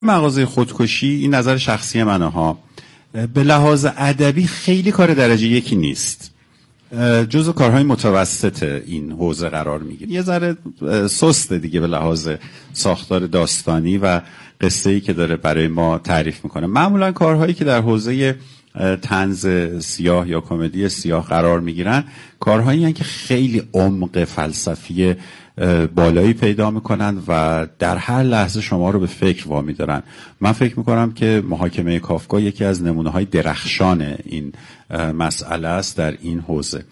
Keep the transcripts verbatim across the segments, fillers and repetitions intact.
مغازه خودکشی، این نظر شخصی منه ها، به لحاظ ادبی خیلی کار درجه یکی نیست، جزو کارهای متوسط این حوزه قرار میگیره. یه ذره سسته دیگه به لحاظ ساختار داستانی و قصه‌ای که داره برای ما تعریف میکنه. معمولا کارهایی که در حوزه طنز سیاه یا کمدی سیاه قرار میگیرن کارهایی هستند که خیلی عمق فلسفی بالایی پیدا میکنن و در هر لحظه شما رو به فکر وامی دارن. من فکر میکنم که محاکمه کافکا یکی از نمونه های درخشان این مسئله است در این حوزه.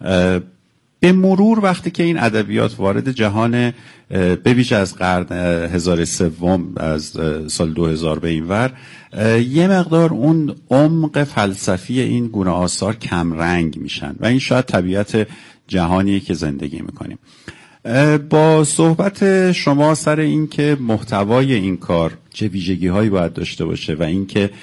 به مرور وقتی که این ادبیات وارد جهان به ویژه از قرن هزار سوم، از سال دو هزار به این ور، یه مقدار اون عمق فلسفی این گونه آثار کم رنگ میشن و این شاید طبیعت جهانیه که زندگی میکنیم. با صحبت شما سر این که محتوای این کار چه ویژگی هایی باید داشته باشه و این که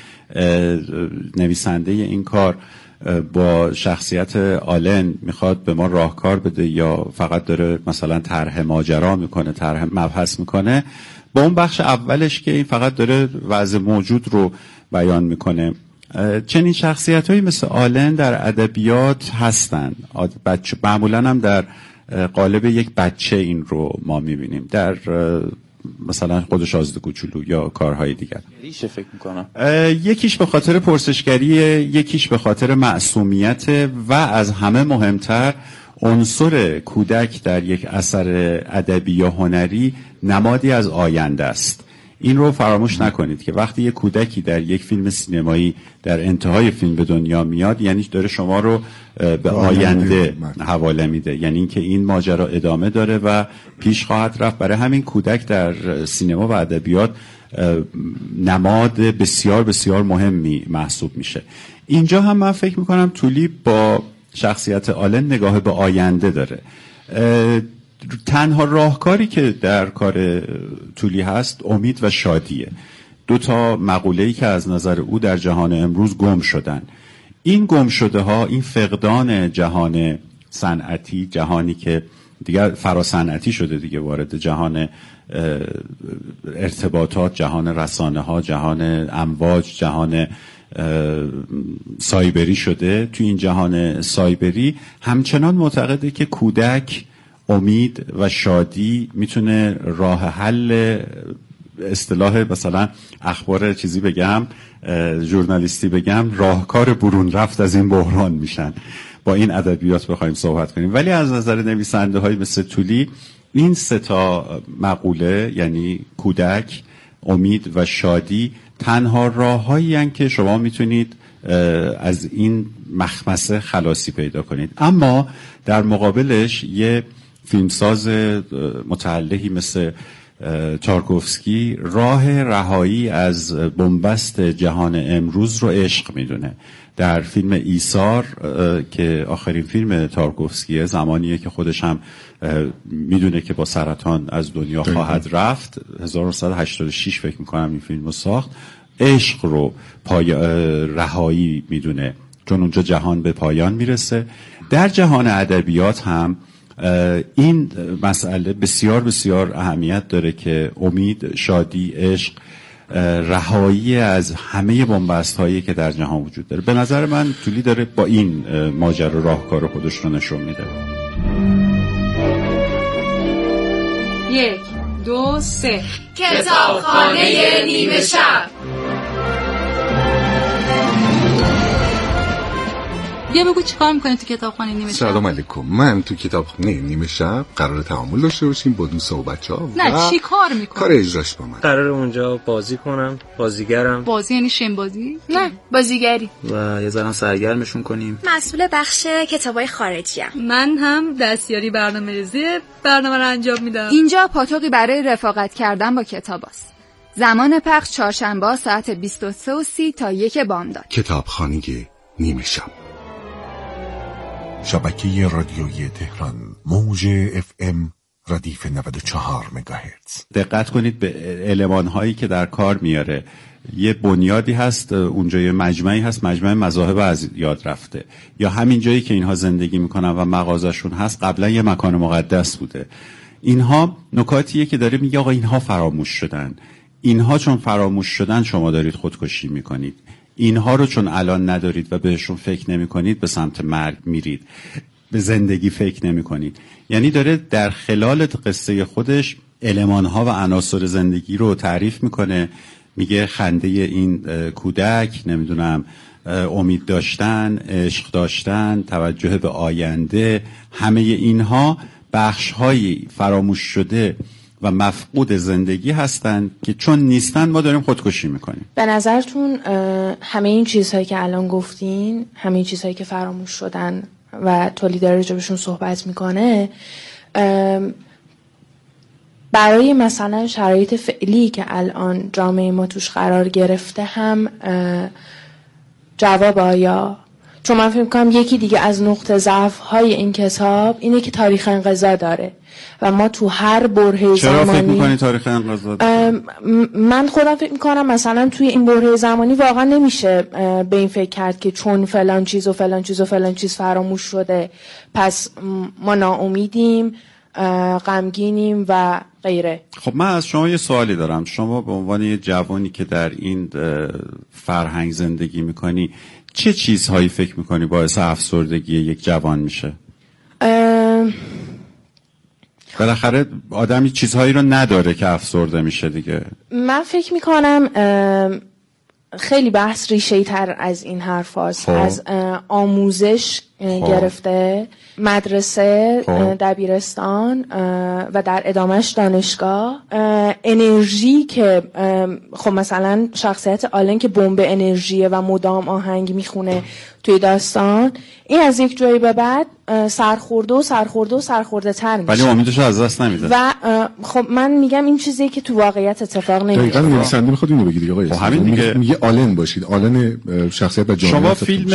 نویسنده این کار با شخصیت آلن میخواد به ما راهکار بده یا فقط داره مثلا طرح ماجرا میکنه، طرح مبحث میکنه، با اون بخش اولش که این فقط داره وضع موجود رو بیان میکنه. چنین شخصیت هایی مثل آلن در ادبیات هستن، بچه معمولا هم در قالب یک بچه این رو ما میبینیم، در مثلا خود شازده کوچولو یا کارهای دیگر. ریشه فکر میکنم یکیش به خاطر پرسشگریه، یکیش به خاطر معصومیت و از همه مهمتر عنصر کودک در یک اثر ادبی یا هنری نمادی از آینده است. این رو فراموش نکنید که وقتی یک کودکی در یک فیلم سینمایی در انتهای فیلم به دنیا میاد، یعنی داره شما رو به آینده حواله میده، یعنی اینکه این ماجرا ادامه داره و پیش خواهد رفت. برای همین کودک در سینما و ادبیات نماد بسیار بسیار مهمی محسوب میشه. اینجا هم من فکر میکنم تولی با شخصیت آلن نگاه به آینده داره. تنها راهکاری که در کار تولی هست امید و شادیه، دو تا مقوله‌ای که از نظر او در جهان امروز گم شدن. این گم شده ها، این فقدان جهان صنعتی، جهانی که دیگر فراصنعتی شده دیگه، وارد جهان ارتباطات، جهان رسانه ها، جهان امواج، جهان سایبری شده. توی این جهان سایبری همچنان معتقده که کودک امید و شادی میتونه راه حل، اصطلاح مثلا اخبار چیزی بگم، ژورنالیستی بگم، راهکار برون رفت از این بحران میشن. با این ادبیات بخوایم صحبت کنیم. ولی از نظر نویسنده های مثل تولی این سه تا مقوله، یعنی کودک، امید و شادی، تنها راههایی هستند که شما میتونید از این مخمسه خلاصی پیدا کنید. اما در مقابلش یه فیلمساز متعلهی مثل تارکوفسکی راه رهایی از بنبست جهان امروز رو عشق میدونه. در فیلم ایثار که آخرین فیلم تارکوفسکیه، زمانیه که خودش هم میدونه که با سرطان از دنیا خواهد رفت، هزار و نهصد و هشتاد و شش فکر میکنم این فیلم رو ساخت، عشق رو پای رهایی میدونه، چون اونجا جهان به پایان میرسه. در جهان ادبیات هم این مسئله بسیار بسیار اهمیت داره که امید، شادی، عشق، رهایی از همه بنبست هایی که در جهان وجود داره. به نظر من تولی داره با این ماجرا راهکار خودش رو نشون میده. یک، دو، سه. کتابخانه نیمه شب. بیا بگو چیکار میکنی تو کتابخانه نیمه شب؟ سلام علیکم. من تو کتابخانه نیمه شب قرار تعامل داشته باشیم با دوستا و بچه‌ها. نه چی کار میکنی؟ کار اجراش با من. قرار اونجا بازی کنم، بازیگرم. بازی یعنی شیم بازی؟ نه، بازیگری. و یه ذره سرگرمشون کنیم. مسئول بخش کتابای خارجی ام. من هم دستیاری برنامه‌ریزی برنامه رو انجام میدم. اینجا پاتوقی برای رفاقت کردن با کتاباست. زمان پخش چهارشنبه ساعت بیست و سه و سی تا یک بامداد. کتابخانه نیمه شب. شبکه رادیویی تهران، موج اف ام ردیف نود و چهار مگاهرتز. دقت کنید به المان‌هایی که در کار میاره. یه بنیادی هست اونجا، یه مجمعی هست، مجمع مذاهب از یاد رفته، یا همین جایی که اینها زندگی میکنن و مغازشون هست قبلا یه مکان مقدس بوده. اینها نکاتیه که داره میگه آقا اینها فراموش شدن، اینها چون فراموش شدن شما دارید خودکشی میکنید، اینها رو چون الان ندارید و بهشون فکر نمی کنید به سمت مرگ میرید، به زندگی فکر نمی کنید. یعنی داره در خلال قصه خودش المانها و عناصر زندگی رو تعریف میکنه، میگه خنده این کودک، نمیدونم امید داشتن، عشق داشتن، توجه به آینده، همه اینها بخش‌های فراموش شده و مفقود زندگی هستن که چون نیستن ما داریم خودکشی میکنیم. به نظرتون همه این چیزهایی که الان گفتین، همه این چیزهایی که فراموش شدن و تولی داره راجبشون صحبت میکنه، برای مثلا شرایط فعلی که الان جامعه ما توش قرار گرفته هم جواب آیا؟ چون من فکر می‌کنم یکی دیگه از نقطه ضعف‌های این کتاب اینه که تاریخ انقضا داره و ما تو هر برهه زمانی. چرا فکر می‌کنی تاریخ انقضا داره؟ من خودم فکر می‌کنم مثلا توی این برهه زمانی واقعا نمیشه به این فکر کرد که چون فلان چیز و فلان چیز و فلان چیز فراموش شده پس ما ناامیدیم، غمگینیم و غیره. خب من از شما یه سوالی دارم. شما به عنوان یه جوانی که در این فرهنگ زندگی میکنی چه چیزهایی فکر میکنی باعث افسردگی یک جوان میشه؟ بالاخره آدمی چیزهایی رو نداره که افسرده میشه دیگه. من فکر میکنم خیلی بحث ریشه‌ای تر از این حرف هاست. از آموزش خواه. گرفته، مدرسه، خواه. دبیرستان و در ادامهش دانشگاه، انرژی که خب مثلا شخصیت آلن که بمب انرژیه و مدام آهنگ میخونه توی داستان، این از یک جایی به بعد سرخورده و سرخورده و سرخورده تر میشه ولی امیدش از دست نمیده. و خب من میگم این چیزیه که تو واقعیت اتفاق نمیفته. دقیقاً نویسنده میخواد اینو بگه دیگه آقای. خب همین دیگه میگه آلن باشید، آلن شخصیت و جامعه. شما فیلم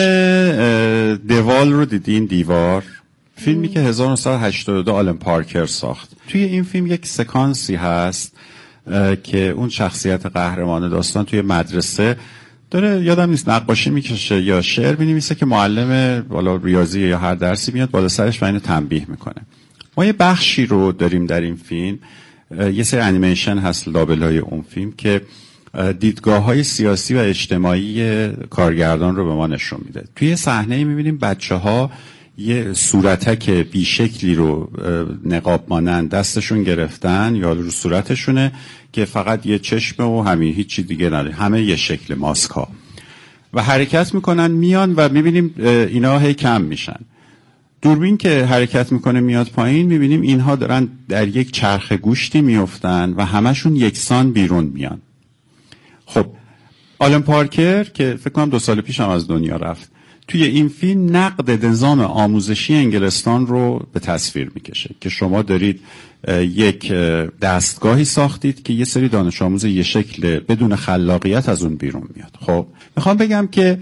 دوال رو دیدین؟ دیوار فیلمی که هزار و نهصد و هشتاد و دو آلن پارکر ساخت. توی این فیلم یک سکانسی هست که اون شخصیت قهرمان داستان توی مدرسه داره، یادم نیست نقاشی میکشه یا شعر مینویسه که معلم بالا ریاضی یا هر درسی میاد بالا سرش و اینو تنبیه میکنه. ما یه بخشی رو داریم در این فیلم، یه سری انیمیشن هست لابلای اون فیلم که دیدگاه‌های سیاسی و اجتماعی کارگردان رو به ما نشون میده. توی صحنه‌ای می‌بینیم بچه‌ها یه صورتک بیشکلی رو نقاب مانند دستشون گرفتن یا رو صورتشونه که فقط یه چشم و همین هیچی دیگه نداره، همه یه شکل ماسک ها و حرکت میکنن میان و میبینیم اینا هی کم میشن. دوربین که حرکت میکنه میاد پایین میبینیم اینها دارن در یک چرخ گوشتی میافتن و همشون یکسان بیرون میان. خب آلن پارکر که فکر کنم دو سال پیش هم از دنیا رفت، توی این فیلم نقد نظام آموزشی انگلستان رو به تصویر میکشه که شما دارید یک دستگاهی ساختید که یه سری دانش آموز یه شکل بدون خلاقیت از اون بیرون میاد. خب میخوام بگم که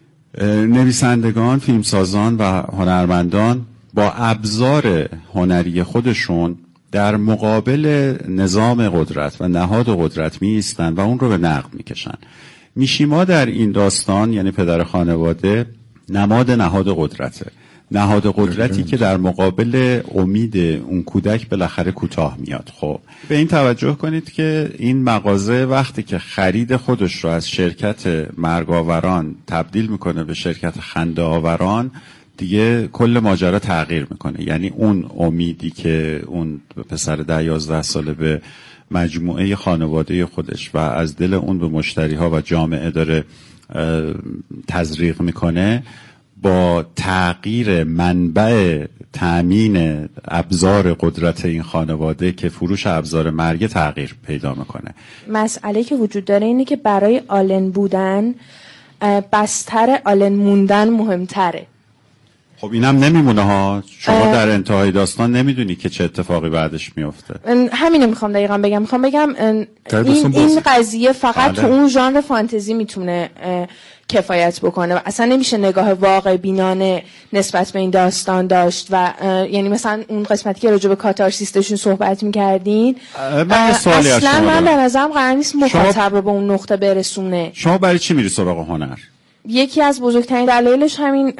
نویسندگان، فیلمسازان و هنرمندان با ابزار هنری خودشون در مقابل نظام قدرت و نهاد قدرت می ایستن و اون رو به نقد میکشن. میشیما در این داستان یعنی پدر خانواده نماد نهاد قدرته، نهاد قدرتی که در مقابل امید اون کودک بالاخره کوتاه میاد. خب به این توجه کنید که این مغازه وقتی که خرید خودش رو از شرکت مرگاوران تبدیل میکنه به شرکت خنده آوران، دیگه کل ماجرا تغییر میکنه. یعنی اون امیدی که اون پسر ده یازده ساله به مجموعه خانواده خودش و از دل اون به مشتریها و جامعه داره تزریق میکنه، با تغییر منبع تأمین ابزار قدرت این خانواده که فروش ابزار مرگ تغییر پیدا میکنه. مسئله که وجود داره اینه که برای آلن بودن بستر آلن موندن مهمتره. خب اینم نمیمونه ها، شما در انتهای داستان نمیدونی که چه اتفاقی بعدش میفته. همینو میخوام دقیقا بگم. میخوام بگم این, این قضیه فقط تو اون ژانر فانتزی میتونه کفایت بکنه و اصلا نمیشه نگاه واقع بینانه نسبت به این داستان داشت و یعنی مثلا اون قسمتی که راجع به کاتارسیسشون صحبت میکردین، من اصلا من به نظرم قرار نیست مخاطب رو به اون نقطه برسونه. شما برای چی میری سراغ هنر؟ یکی از بزرگترین دلایلش همین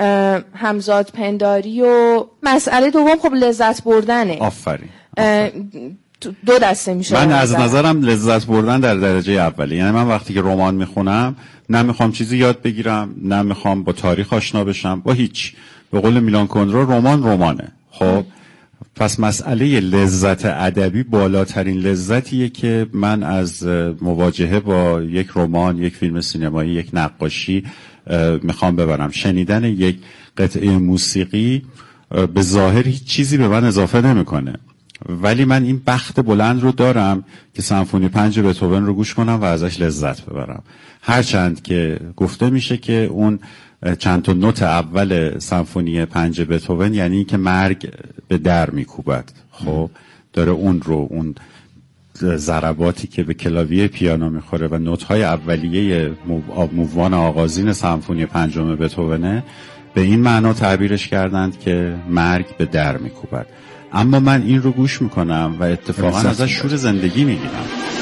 همزاد پنداری و مسئله دوم خب لذت بردنه. آفرین. دو دسته میشه. من از نظرم لذت بردن در درجه اولی، یعنی من وقتی که رمان میخونم نه میخوام چیزی یاد بگیرم، نه میخوام با تاریخ آشنا بشم، با هیچ. به قول میلان کندرا رمان رمانه. خب پس مسئله لذت ادبی بالاترین لذتیه که من از مواجهه با یک رمان، یک فیلم سینمایی، یک نقاشی میخوام ببرم. شنیدن یک قطعه موسیقی به ظاهر هیچ چیزی به من اضافه نمیکنه، ولی من این بخت بلند رو دارم که سمفونی پنج بتهوون رو گوش کنم و ازش لذت ببرم. هرچند که گفته میشه که اون چند تا نوت اول سمفونی پنج بتهوون یعنی که مرگ به در میکوبد. خب داره اون رو، اون ضرباتی که به کلاویه پیانو میخوره و نوت‌های اولیه مووان آغازین سمفونی پنجم بتهوونه به این معنا تعبیرش کردند که مرگ به در میکوبد. اما من این رو گوش میکنم و اتفاقا ازش شور زندگی میگیرم.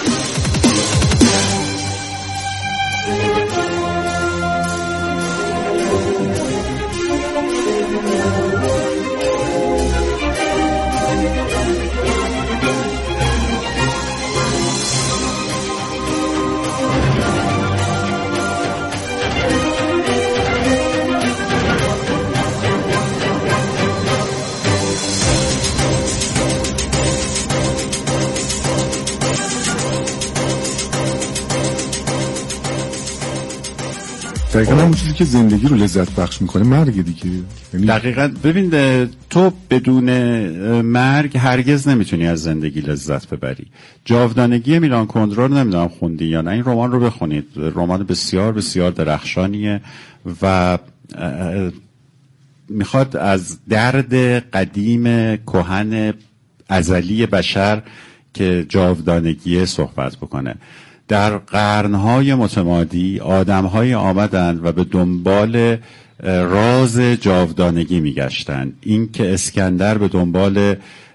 دقیقا همون چیزی که زندگی رو لذت بخش میکنه مرگ دیگه. یعنی دقیقا. ببین تو بدون مرگ هرگز نمیتونی از زندگی لذت ببری. جاودانگی میلان کندرا رو نمیدونم خوندی یا نه، این رمان رو بخونید. رمان بسیار بسیار درخشانیه و میخواد از درد قدیم کهن ازلی بشر که جاودانگیه صحبت بکنه. در قرنهای متمادی آدمهای آمدند و به دنبال راز جاودانگی میگشتند. این که اسکندر به دنبال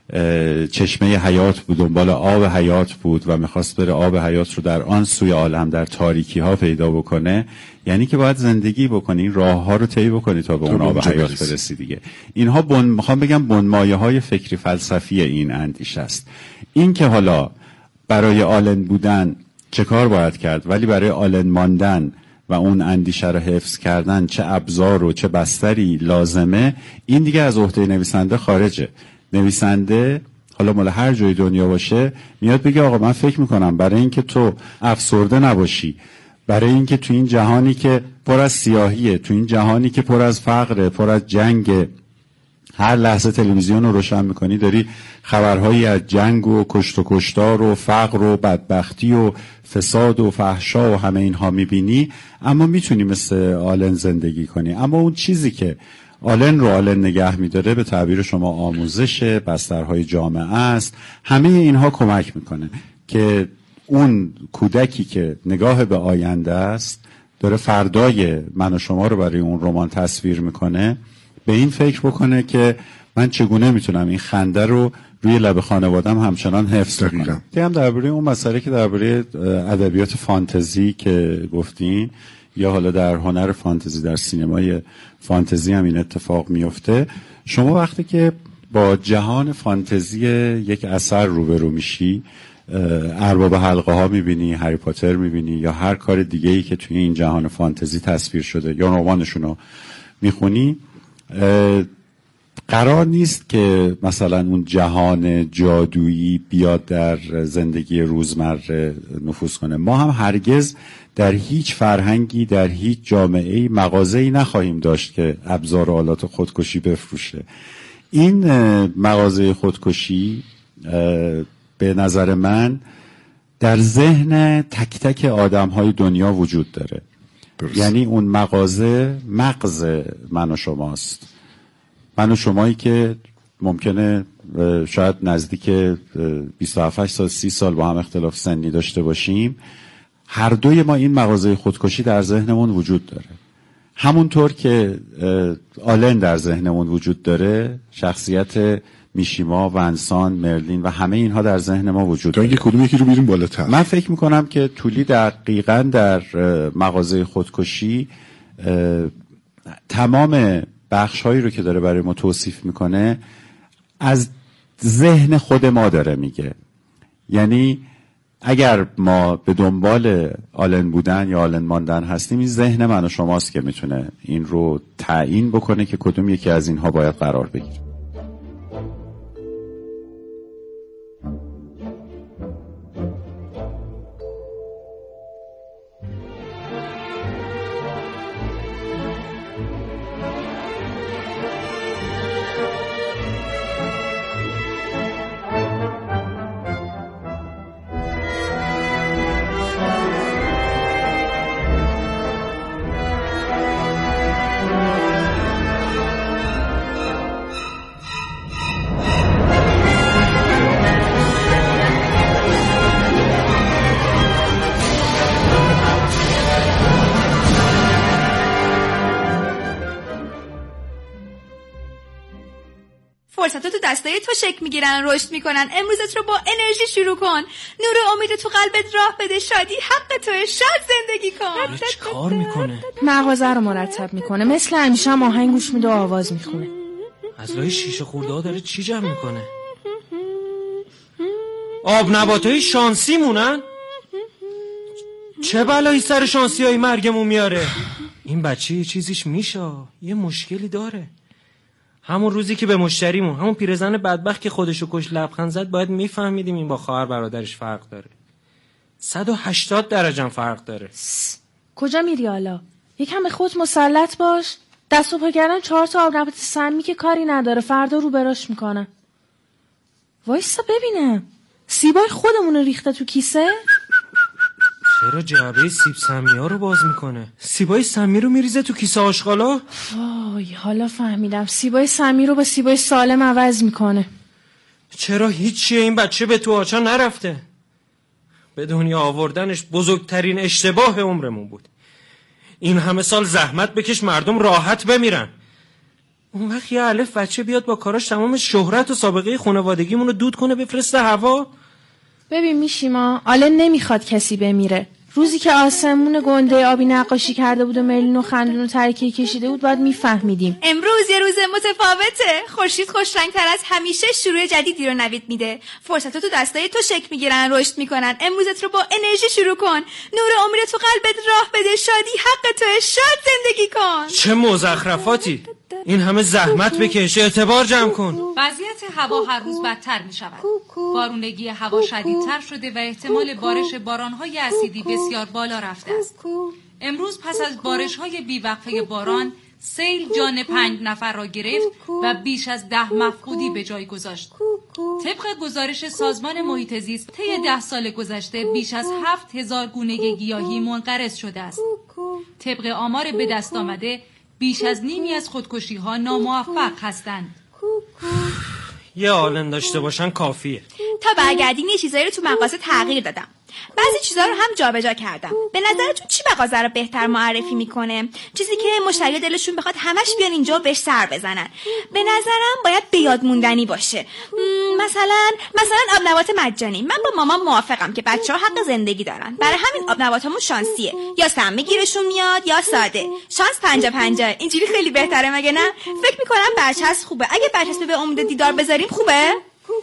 چشمه حیات بود، دنبال آب حیات بود و میخواست بره آب حیات رو در آن سوی عالم در تاریکی ها پیدا بکنه، یعنی که باید زندگی بکنی، راه ها رو طی بکنی تا به اون آب حیات برسی دیگه. اینها بن میخوام بگم بنمایه های فکری فلسفی این اندیشه است. این که حالا برای آلن بودن چه کار باید کرد، ولی برای آلن ماندن و اون اندیشه رو حفظ کردن چه ابزار و چه بستری لازمه، این دیگه از عهده نویسنده خارجه. نویسنده حالا مال هر جای دنیا باشه میاد بگه آقا من فکر میکنم برای اینکه تو افسرده نباشی، برای اینکه تو این جهانی که پر از سیاهیه، تو این جهانی که پر از فقره، پر از جنگ، هر لحظه تلویزیون رو روشن میکنی داری خبرهایی از جنگ و کشت و کشتار و فقر و بدبختی و فساد و فحشا و همه اینها میبینی، اما میتونی مثل آلن زندگی کنی. اما اون چیزی که آلن رو آلن نگه میداره به تعبیر شما آموزش، بسترهای جامعه است. همه اینها کمک میکنه که اون کودکی که نگاه به آینده است داره فردای من و شما رو برای اون رمان تصویر میکنه، به این فکر بکنه که من چگونه میتونم این خنده رو روی لب خانوادم همچنان حفظ کنم. که هم درباره اون مسئله که درباره ادبیات فانتزی که گفتین یا حالا در هنر فانتزی، در سینمای فانتزی هم این اتفاق میفته. شما وقتی که با جهان فانتزی یک اثر روبرو میشی، ارباب حلقه ها میبینی، هری پاتر میبینی یا هر کار دیگه‌ای که توی این جهان فانتزی تصویر شده یا رمانشون رو میخونی، قرار نیست که مثلا اون جهان جادویی بیاد در زندگی روزمره نفوذ کنه. ما هم هرگز در هیچ فرهنگی، در هیچ جامعه‌ای مغازه‌ای نخواهیم داشت که ابزار و آلات خودکشی بفروشه. این مغازه خودکشی به نظر من در ذهن تک تک آدم‌های دنیا وجود داره. برس. یعنی اون مغازه مغز من و شماست. من و شمایی که ممکنه شاید نزدیک بیست و هفت سال سی سال با هم اختلاف سنی داشته باشیم، هر دوی ما این مغازه خودکشی در ذهنمون وجود داره. همونطور که آلن در ذهنمون وجود داره، شخصیت میشیما، ونسان، مرلین و همه اینها در ذهن ما وجود داره. کدوم یکی رو بیریم بالاتر؟ من فکر میکنم که تولی دقیقاً در مغازه خودکشی تمام بخش هایی رو که داره برای ما توصیف میکنه از ذهن خود ما داره میگه. یعنی اگر ما به دنبال آلن بودن یا آلن ماندن هستیم، این ذهن من و شماست که میتونه این رو تعیین بکنه که کدوم یکی از اینها باید قرار بگیره. فرصت تو دستای تو شکل میگیرن، رشد میکنن. امروزت رو با انرژی شروع کن. نور امید تو قلبت راه بده. شادی حق توئه. شاد زندگی کن. چه کار میکنه؟ مغازه رو مرتب میکنه. مثل همیشه هم آهنگ گوش میده و آواز میخونه. از لای شیشه خورده ها داره چی جمع میکنه؟ آب نباتای شانسی مونن؟ چه بلایی سر شانسی های مرگمون میاره؟ این بچه یه چیزیش میشه، یه مشکلی داره. همون روزی که به مشتریمون، همون پیرزن بدبخت که خودشو کش لبخند زد، باید میفهمیدیم این با خواهر برادرش فرق داره. صد و هشتاد درجه فرق داره. کجا میری حالا؟ یکم به خود مسلط باش. دست و پا کردن چهار تا آب نبات سمی که کاری نداره، فردا رو براش میکنه. وایسا ببینم سیبای خودمون رو ریخته تو کیسه؟ چرا جعبه سیب سمی ها رو باز میکنه؟ سیبای سمی رو میریزه تو کیسه آشغالا؟ وای حالا فهمیدم. سیبای سمی رو با سیبای سالم عوض میکنه. چرا هیچیه این بچه به تو آچا نرفته؟ به دنیا آوردنش بزرگترین اشتباه عمرمون بود. این همه سال زحمت بکش مردم راحت بمیرن، اون وقت یه الف بچه بیاد با کاراش تمام شهرت و سابقه خانوادگیمون رو دود کنه بفرسته هوا؟ ببین میشیما، آلن نمیخواد کسی بمیره. روزی که آسمون گنده آبی نقاشی کرده بود و مرلین و خندون و ترکیه کشیده بود باید میفهمیدیم. امروز یه روز متفاوته. خورشید خوش رنگ‌تر از همیشه شروع جدیدی رو نوید میده. فرصت‌ها تو دستای تو شکل میگیرن، رشد میکنن. امروزت رو با انرژی شروع کن. نور امید تو قلبت راه بده. شادی حق توئه. شاد زندگی کن. چه مزخرفاتی! این همه زحمت بکش، اعتبار جمع کن. وضعیت هوا هر روز بدتر می شود. بارونگی هوا شدیدتر شده و احتمال بارش بارانهای اسیدی بسیار بالا رفته است. امروز پس از بارش‌های بیوقفه باران، سیل جان پنج نفر را گرفت و بیش از ده مفقودی به جای گذاشت. طبق گزارش سازمان محیط زیست، طی ده سال گذشته بیش از هفت هزار گونه گیاهی منقرض شده است. طبق آمار به دست آمده، بیش از نیمی از خودکشی ها ناموفق هستند. یه آلن داشته باشن کافیه. تا برگردین یه چیزایی رو تو مغازه تغییر دادم. بعضی چیزا رو هم جابجا کردم. به نظرتون چی مغازه رو بهتر معرفی میکنه؟ چیزی که مشتری دلشون بخواد همش بیان اینجا بهش سر بزنن. به نظرم باید به یاد موندنی باشه. مثلا مثلا آب نبات مجانی. من با مامان موافقم که بچه‌ها حق زندگی دارن. برای همین آب نباتامون شانسیه. یا سمی گیرشون میاد یا ساده. شانس پنجا پنجا. اینجوری خیلی بهتره مگه نه؟ فکر میکنم برچسب خوبه. اگه برچسب به امید دیدار بذاریم خوبه؟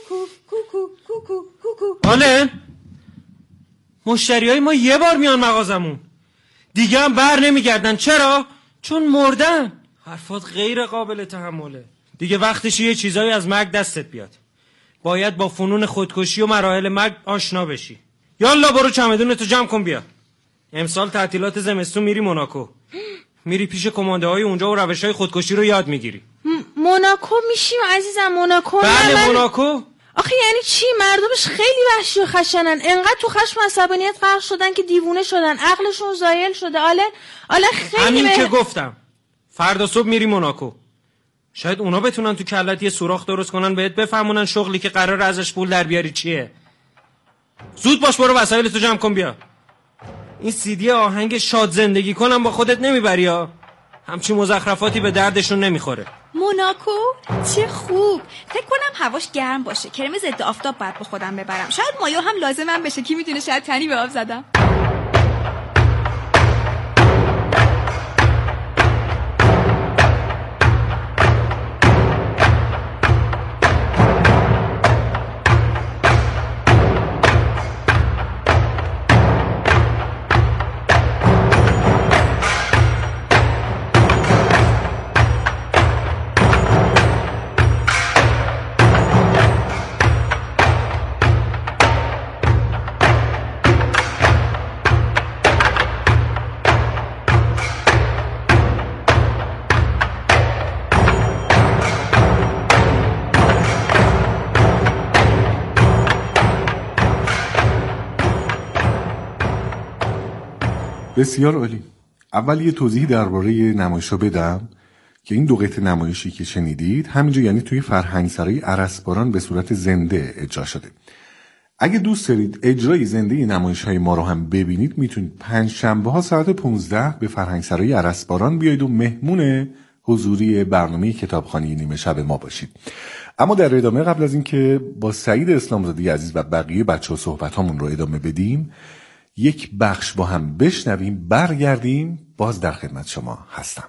آلن، مشتریای ما یه بار میان مغازمون، دیگه هم بر نمیگردن. چرا؟ چون مردن. حرفات غیر قابل تحمله. دیگه وقتش یه چیزایی از مرگ دستت بیاد. باید با فنون خودکشی و مراحل مرگ آشنا بشی. یالا برو چمدونتو جمع کن بیا. امسال تعطیلات زمستون میری موناکو. میری پیش کمانده های اونجا و روش های خودکشی رو یاد میگیری. م- موناکو میشیم عزیزم. موناکو. بله من... موناکو. آخه یعنی چی؟ مردمش خیلی وحشی و خشنن. انقدر تو خشم و عصبانیت غرق شدن که دیوونه شدن. عقلشون زایل شده. آله آله خیلی همین به... که گفتم. فردا صبح میری موناکو. شاید اونا بتونن تو کلت یه سوراخ درست کنن بهت بفهمونن شغلی که قرار ازش پول در بیاری چیه. زود باش برو وسایلتو جمع کن بیا. این سیدی آهنگ شاد زندگی کنم با خودت نمیبری ها. همچین مزخرفاتی به دردشون نمیخوره. موناکو چه خوب. فکر کنم هواش گرم باشه. کرم ضد آفتاب باید با خودم ببرم. شاید مایو هم لازمم بشه. کی میدونه شاید تنی به آب زدم. بسیار عالی. اول یه توضیحی درباره نمایش‌ها بدم که این دو قطعه نمایشی که شنیدید همینجا یعنی توی فرهنگسرای ارسباران به صورت زنده اجرا شده. اگه دوست دارید اجرای زنده نمایش‌های ما رو هم ببینید میتونید پنج شنبه ها ساعت پانزده به فرهنگسرای ارسباران بیایید و مهمون حضوری برنامه کتابخوانی نیمه شب ما باشید. اما در ادامه قبل از اینکه با سعید اسلامزاده عزیز و بقیه بچه‌ها صحبتامون رو ادامه بدیم یک بخش با هم بشنویم، برگردیم باز در خدمت شما هستم.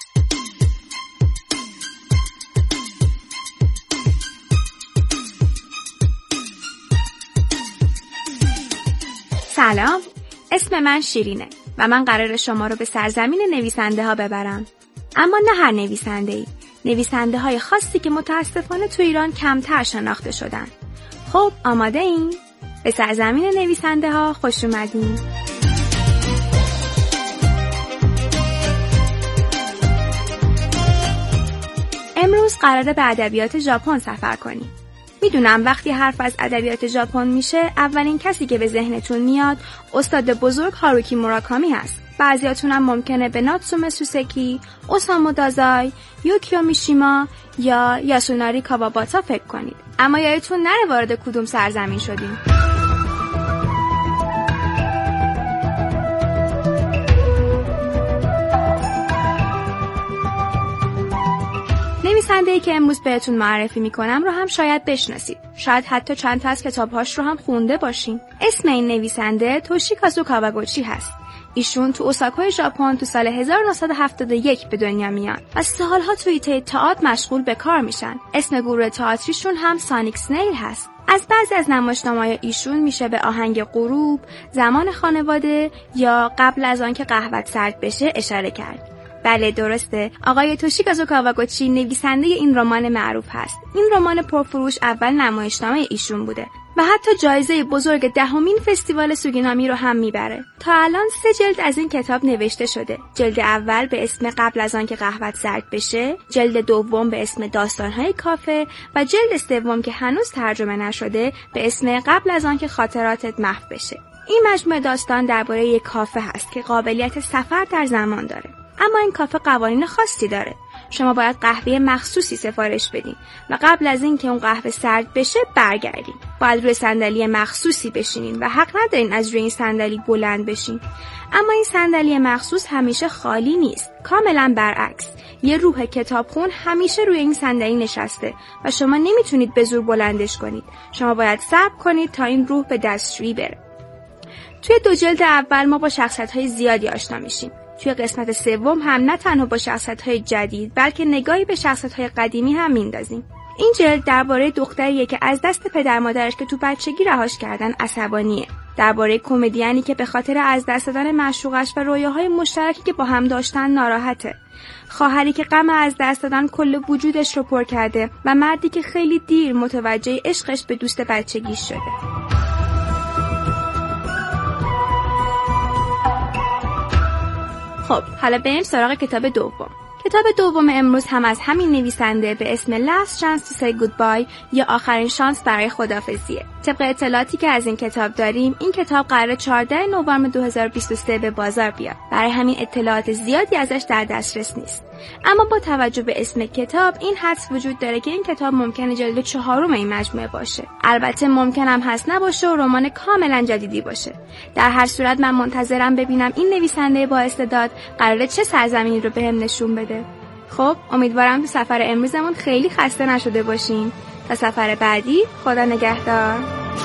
سلام، اسم من شیرینه و من قرار شما رو به سرزمین نویسنده ها ببرم. اما نه هر نویسنده ای، نویسنده های خاصی که متاسفانه تو ایران کمتر شناخته شدن. خب آماده این؟ به سرزمین نویسنده ها خوش اومدین. امروز قراره به ادبیات ژاپن سفر کنیم. میدونم وقتی حرف از ادبیات ژاپن میشه اولین کسی که به ذهنتون میاد استاد بزرگ هاروکی موراکامی هست. بعضیاتون هم ممکنه به ناتسومه سوسکی، اوسامو دازای، یوکیو میشیما یا یاسوناری کاواباتا فکر کنید. اما یادتون نره وارد کدوم سرزمین شدیم. نویسنده‌ای که امروز بهتون معرفی میکنم رو هم شاید بشناسید. شاید حتی چند تا از کتابهاش رو هم خونده باشین. اسم این نویسنده توشیکازو کاواگوچی هست. ایشون تو اوساکای ژاپن تو سال هزار و نهصد و هفتاد و یک به دنیا میان و سالها توی ایده تئاتر مشغول به کار میشن. اسم گروه تئاتریشون هم سانیک سنیل هست. از بعضی از نمایشنامه‌های ایشون میشه به آهنگ غروب، زمان خانواده یا قبل از آن که قهوه‌ت سرد بشه اشاره کرد. بله درسته، آقای توشیکازو کاواگوچی نویسنده این رمان معروف هست. این رمان پرفروش اول نمایشنامه ایشون بوده و حتی جایزه بزرگ دهمین فستیوال سوگینامی رو هم میبره. تا الان سه جلد از این کتاب نوشته شده. جلد اول به اسم قبل از آن که قهوه‌ت سرد بشه، جلد دوم به اسم داستان‌های کافه و جلد سوم که هنوز ترجمه نشده به اسم قبل از آن که خاطراتت محو بشه. این مجموعه داستان درباره یک کافه هست که قابلیت سفر در زمان داره. اما این کافه قوانین خاصی داره. شما باید قهوه مخصوصی سفارش بدین و قبل از این که اون قهوه سرد بشه برگردین. باید روی صندلی مخصوصی بشینین و حق ندارین از روی این صندلی بلند بشین. اما این صندلی مخصوص همیشه خالی نیست. کاملا برعکس. یه روح کتابخون همیشه روی این صندلی نشسته و شما نمیتونید به زور بلندش کنید. شما باید صبر کنید تا این روح به دستشویی بره. توی دو جلد اول ما با شخصیت‌های زیادی آشنا میشیم. توی قسمت سوم هم نه تنها با شخصیت‌های جدید بلکه نگاهی به شخصیت‌های قدیمی هم میندازیم. این جلد درباره دختریه که از دست پدر مادرش که تو بچگی رهاش کردن عصبانیه. درباره کمدیانی که به خاطر از دست دادن معشوقش و رویاهای مشترکی که با هم داشتن ناراحته. خواهری که غم از دست دادن کل وجودش رو پر کرده و مردی که خیلی دیر متوجه عشقش به دوست بچگیش شده. خب حالا بریم سراغ کتاب دوم. کتاب دوم امروز هم از همین نویسنده به اسم Last Chance to Say Goodbye یا آخرین شانس برای خداحافظیه. طبق اطلاعاتی که از این کتاب داریم این کتاب قراره چهاردهم نوامبر دو هزار و بیست و سه به بازار بیاد. برای همین اطلاعات زیادی ازش در دسترس نیست. اما با توجه به اسم کتاب این حدس وجود داره که این کتاب ممکنه جلد چهارم این مجموعه باشه. البته ممکن هم هست نباشه و رمان کاملا جدیدی باشه. در هر صورت من منتظرم ببینم این نویسنده با استعداد قراره چه سرزمینی رو بهم نشون بده. خب امیدوارم تو سفر امروزمون خیلی خسته نشده باشین. تا سفر بعدی خدا نگهدار.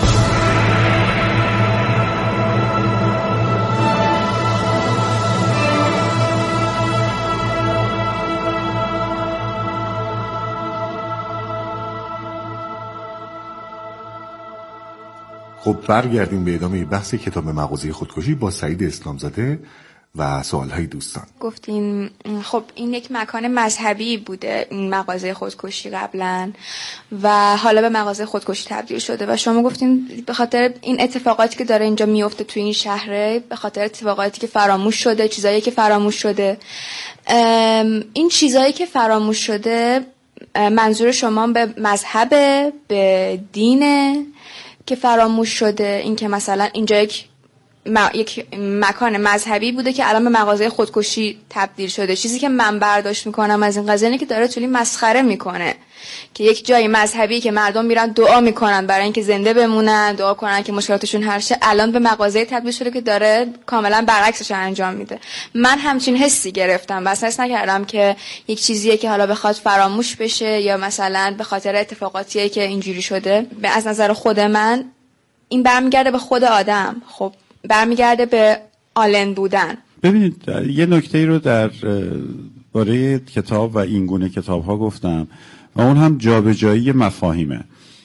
خب برگردیم به ادامه بحث کتاب مغازه خودکشی با سعید اسلامزاده و سوالهای دوستان. گفتین خب این یک مکان مذهبی بوده این مغازه خودکشی قبلا و حالا به مغازه خودکشی تبدیل شده و شما گفتین به خاطر این اتفاقاتی که داره اینجا میفته توی این شهره، به خاطر اتفاقاتی که فراموش شده، چیزایی که فراموش شده. این چیزایی که فراموش شده منظور شما به مذهب، به دینه که فراموش شده؟ این که مثلا اینجا یک یک مکان مذهبی بوده که الان به مغازه خودکشی تبدیل شده. چیزی که من برداشت میکنم از این قضیه اینه که داره تولی مسخره میکنه که یک جای مذهبی که مردم میرن دعا میکنن برای اینکه زنده بمونن، دعا کنن که مشکلاتشون حل شه، الان به مغازه تبدیل شده که داره کاملا برعکسش انجام میده. من همچین حسی گرفتم و اصلا حس نکردم که یک چیزیه که حالا بخواد فراموش بشه یا مثلا به خاطر اتفاقاتیه که اینجوری شده. از نظر خود من این برمیگرده به خود آدم، خب برمیگرده به آلن بودن. ببینید یه نکته رو در باره کتاب و این گونه کتاب ها گفتم و اون هم جابجایی مفاهیمه.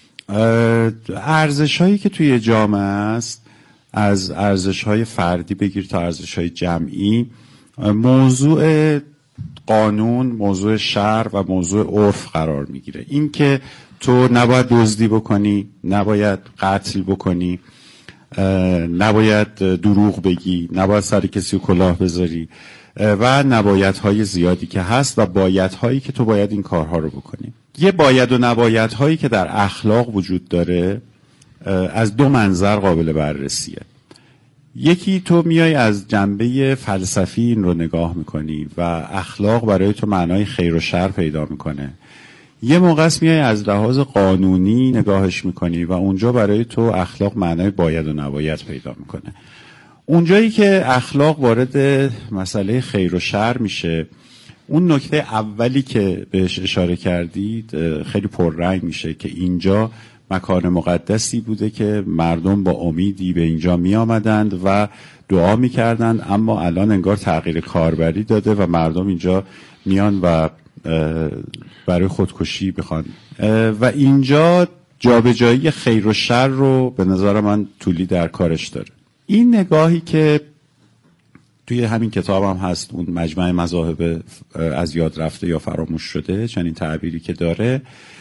ارزش هایی که توی جامعه است، از ارزش های فردی بگیر تا ارزش های جمعی، موضوع قانون، موضوع شرع و موضوع عرف قرار میگیره. این که تو نباید دزدی بکنی، نباید قتل بکنی، نباید دروغ بگی، نباید سر کسی کلاه بذاری و نبایدهای زیادی که هست و بایدهایی که تو باید این کارها رو بکنی. یه باید و نبایدهایی که در اخلاق وجود داره از دو منظر قابل بررسیه. یکی تو میای از جنبه فلسفی این رو نگاه میکنی و اخلاق برای تو معنای خیر و شر پیدا میکنه. یه موقع است میای از لحاظ قانونی نگاهش میکنی و اونجا برای تو اخلاق معنای باید و نباید پیدا میکنه. اونجایی که اخلاق وارد مسئله خیر و شر میشه، اون نکته اولی که بهش اشاره کردید خیلی پررنگ میشه که اینجا مکان مقدسی بوده که مردم با امیدی به اینجا می آمدند و دعا می کردند، اما الان انگار تغییر کاربری داده و مردم اینجا میان و برای خودکشی بخوان و اینجا جابجایی خیر و شر رو به نظر من تولی در کارش داره. این نگاهی که توی همین کتاب هم هست، اون مجمع مذاهب از یاد رفته یا فراموش شده، چنین تعبیری که داره،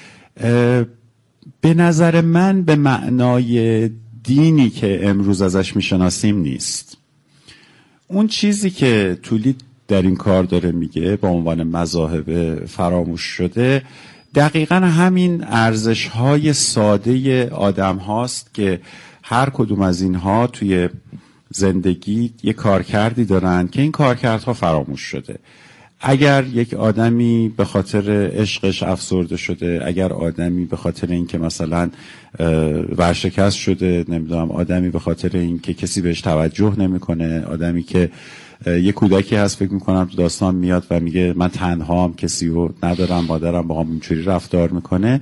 به نظر من به معنای دینی که امروز ازش میشناسیم نیست. اون چیزی که تولی در این کار داره میگه با عنوان مذاهب فراموش شده، دقیقا همین ارزش‌های ساده آدم هاست که هر کدوم از اینها توی زندگی یه کارکردی دارن که این کارکردها فراموش شده. اگر یک آدمی به خاطر عشقش افسرده شده، اگر آدمی به خاطر اینکه مثلا ورشکست شده، نمیدونم، آدمی به خاطر اینکه کسی بهش توجه نمیکنه، آدمی که یه کودکی هست فکر میکنم تو داستان میاد و میگه من تنهام، کسی رو ندارم، مادرم با هم اینجوری رفتار میکنه،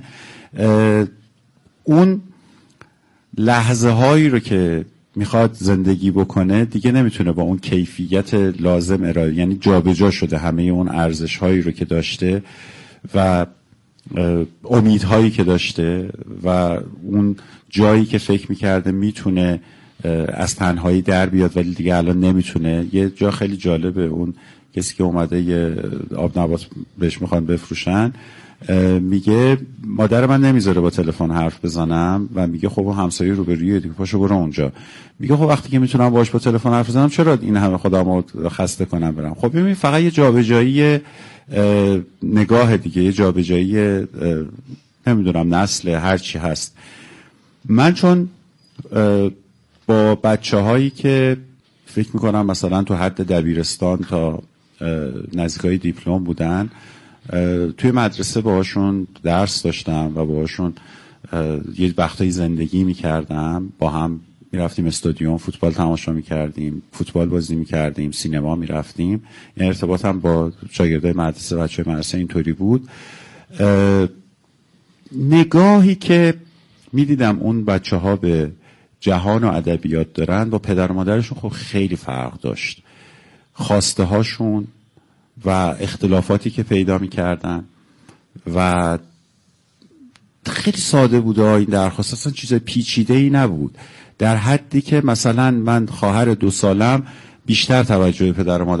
اون لحظه هایی رو که میخواد زندگی بکنه دیگه نمیتونه با اون کیفیت لازم ارائه، یعنی جابجا شده همه اون ارزش هایی رو که داشته و امیدهایی که داشته و اون جایی که فکر میکرده میتونه از تنهایی در بیاد ولی دیگه الان نمیتونه. یه جا خیلی جالبه، اون کسی که اومده یه آب نبات بهش میخوان بفروشن، میگه مادر من نمیذاره با تلفن حرف بزنم و میگه خب همسایه روبرویه دیگه، پاشو برو اونجا. میگه خب وقتی که میتونم باهاش با تلفن حرف بزنم چرا این همه خودمو خسته کنم برم؟ خب ببین فقط یه جابجایی نگاه دیگه، یه جابجایی نمیدونم نسل هر چی هست. من چون با بچه‌هایی که فکر میکنم مثلا تو حد دبیرستان تا نزدیکای دیپلم بودن، توی مدرسه باهاشون درس داشتم و باهاشون یه وقتایی زندگی میکردم، با هم میرفتیم استادیوم فوتبال تماشا میکردیم، فوتبال بازی میکردیم، سینما میرفتیم. این ارتباطم با شاگردای مدرسه، بچه‌های مدرسه اینطوری بود. نگاهی که میدیدم اون بچه‌ها به جهان و ادبیات دارن با پدر و مادرشون خب خیلی فرق داشت. خواسته هاشون و اختلافاتی که پیدا میکردن و خیلی ساده بود این درخواست، اصلا چیز پیچیده ای نبود، در حدی که مثلا من خواهر دو سالم بیشتر توجه پدر و مادر